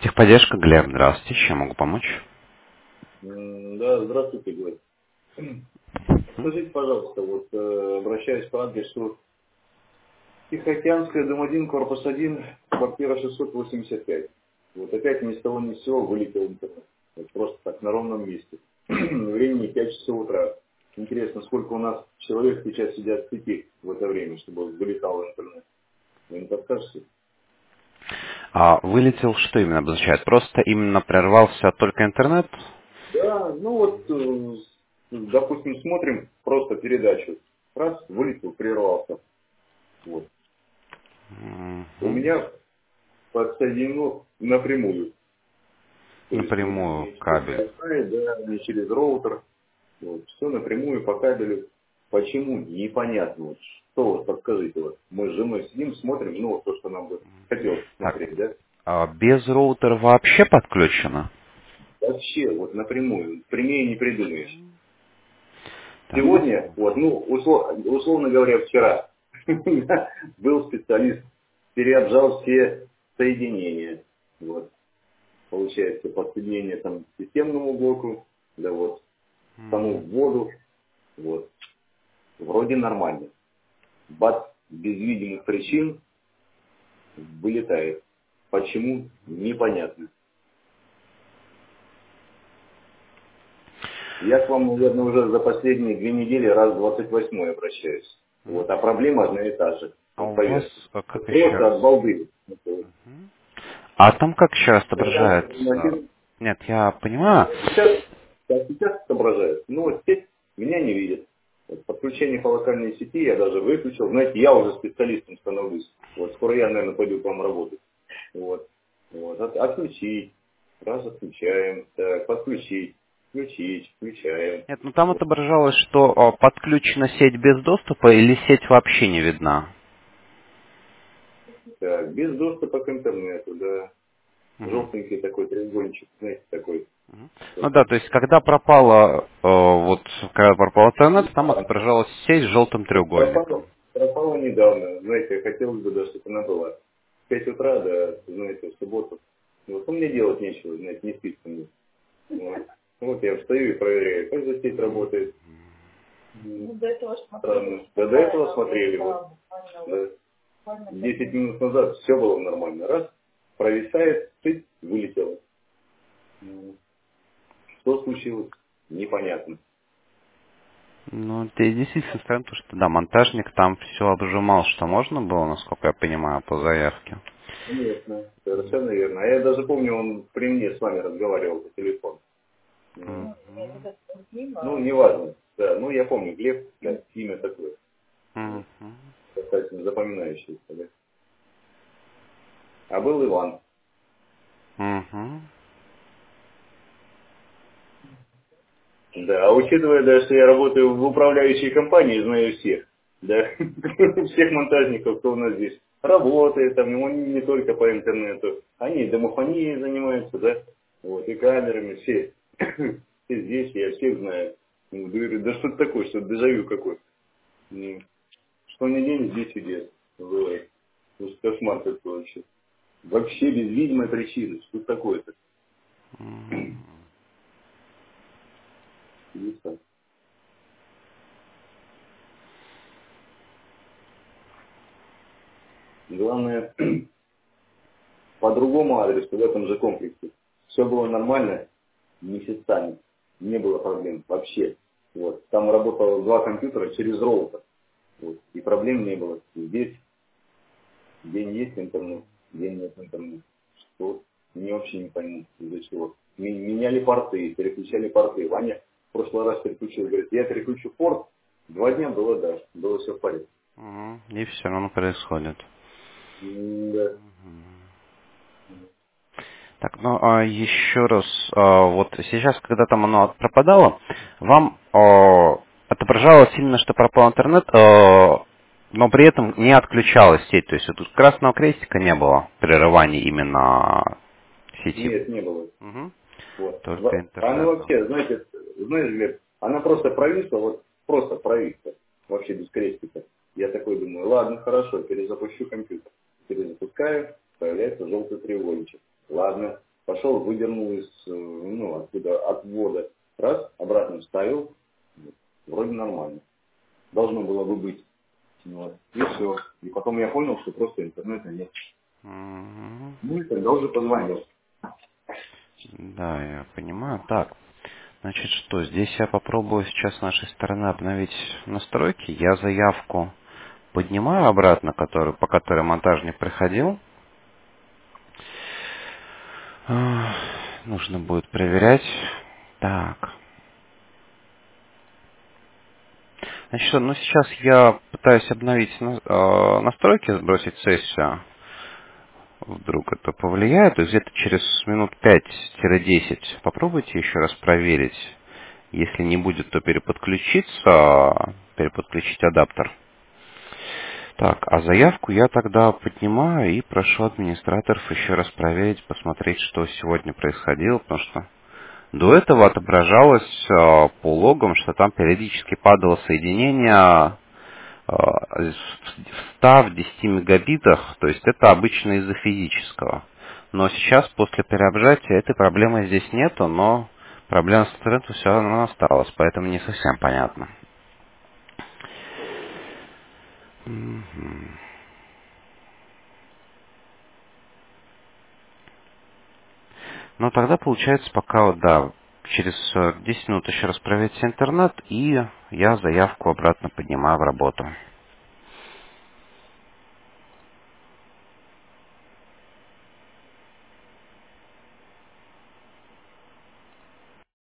Техподдержка, Глеб, здравствуйте, чем могу помочь? Да, здравствуйте, Глеб. Скажите, пожалуйста, обращаюсь по адресу Тихоокеанская, дом 1, корпус 1, квартира 685. Вот опять ни с того ни с сего вылетел интернет. Вот просто так, на ровном месте. Времени 5 часов утра. Интересно, сколько у нас человек сейчас сидят в сети в это время, чтобы вылетал интернет. Вы не подскажете? Вылетел, что именно обозначает? Просто именно прервался только интернет? Да, допустим, смотрим просто передачу. Раз, вылетел, прервался. Вот. У Мгм. меня подсоединено напрямую. То есть вот Напрямую не через кабель. Wi-Fi, да, не через роутер. Вот, все напрямую по кабелю. Почему? Непонятно. Вот, что вот подскажите, вот мы с женой сидим, смотрим, ну вот то, что нам бы хотелось Так, смотреть, да? без роутера вообще подключено? Вообще, вот напрямую, прямее не придумаешь. Так, Сегодня, вот, ну, условно говоря, вчера был специалист, переобжал все соединения. Вот. Получается, подсоединение там к системному блоку, да вот, саму вводу, вот, вроде нормально. Бац, без видимых причин вылетает. Почему? Непонятно. Я к вам, наверное, уже за последние 2 недели раз 28 обращаюсь. Вот, а проблема одна и та же. а Вот у вас поверьте. как еще Просто раз? от балды. А там как еще раз Сейчас, отображается? Нет, я понимаю. сейчас отображает. Ну вот сеть меня не видит. Вот подключение по локальной сети я даже выключил. Знаете, я уже специалистом становлюсь. Вот скоро я, наверное, пойду к вам работать. Вот. Вот. Отключить. Раз отключаем. Так, подключить. Включить. Включаем. Нет, ну там Вот. отображалось, что подключена сеть без доступа или сеть вообще не видна. Так, без доступа к интернету, да. Мгм. Желтенький такой треугольничек, знаете, такой. Ну да, то есть когда когда пропал интернет, там отображалась сеть с желтым треугольником. Пропала недавно. Знаете, хотелось бы, да, чтобы она была. В 5 утра, да, знаете, в субботу. Вот, ну, мне делать нечего, знаете, не спится мне. Вот. Вот я встаю и проверяю, как же сеть работает. Странно. Да до этого смотрели вот. Да. 10 минут назад все было нормально. Раз, провисает, цыть, вылетело. Что случилось? Непонятно. Ну, это и действительно странно, потому что, да, монтажник там все обжимал, что можно было, насколько я понимаю, по заявке. Конечно, совершенно верно. А я даже помню, он при мне с вами разговаривал по телефону. Мгм. Ну, неважно. Да, ну я помню, Глеб, да, имя такое. Вот. Мгм. Достаточно запоминающееся, да. А был Иван. Мгм. Да, а учитывая, да, что я работаю в управляющей компании, знаю всех. Да, всех монтажников, кто у нас здесь работает, там, ну, они не только по интернету, они и домофонией занимаются, да, вот, и камерами, все. Все здесь, я всех знаю. Ну, говорю, да что это такое, что это дежавю какой. Ну, что ни день, здесь чудес. Бывает. Слушай, кошмар какой вообще. Вообще без видимой причины. Что это такое-то? Видишь, там. Главное, по другому адресу, в этом же комплексе. Все было нормально месяцами. Не было проблем вообще. Вот. Там работало 2 компьютера через роутер. Вот. И проблем не было. Здесь день есть интернет, день нет интернета. Что? Мне вообще не пойму, из-за чего. Меняли порты, переключали порты. Ваня в прошлый раз переключил, говорит, я переключу порт. 2 дня было, да, было все в порядке. Мгм. И все равно происходит. Да. Так, ну еще раз, вот сейчас, когда там оно пропадало, вам отображалось именно, что пропал интернет, но при этом не отключалась сеть. То есть вот тут красного крестика не было прерывания именно сети. Нет, не было. Мгм. Вот. Только Она интернета. вообще, знаете, знаешь, Глеб, она просто провисла, вот просто провисла. Вообще без крестика. Я такой думаю, ладно, хорошо, перезапущу компьютер. Перезапускаю, появляется желтый треугольничек. Ладно. пошел, выдернул оттуда, от ввода, раз, обратно вставил, вроде нормально. Должно было бы быть. Вот. И все. И потом я понял, что просто интернета нет. Мгм. Ну и тогда уже позвонил. Да, я понимаю. Так, значит что, здесь я попробую сейчас с нашей стороны обновить настройки. Я заявку поднимаю обратно, по которой монтажник приходил. Нужно будет проверять. Так. Значит, что, ну сейчас я пытаюсь обновить настройки, сбросить сессию. Вдруг это повлияет. То есть где-то через минут 5-10 попробуйте еще раз проверить. Если не будет, то переподключить адаптер. Так, а заявку я тогда поднимаю и прошу администраторов еще раз проверить, посмотреть, что сегодня происходило, потому что до этого отображалось по логам, что там периодически падало соединение в 100, в 10 мегабитах, то есть это обычно из-за физического. Но сейчас, после переобжатия, этой проблемы здесь нету, но проблема с интернетом все равно осталась, поэтому не совсем понятно. Мгм. Ну, тогда получается пока вот, да, через 10 минут еще раз проверить интернет, и я заявку обратно поднимаю в работу.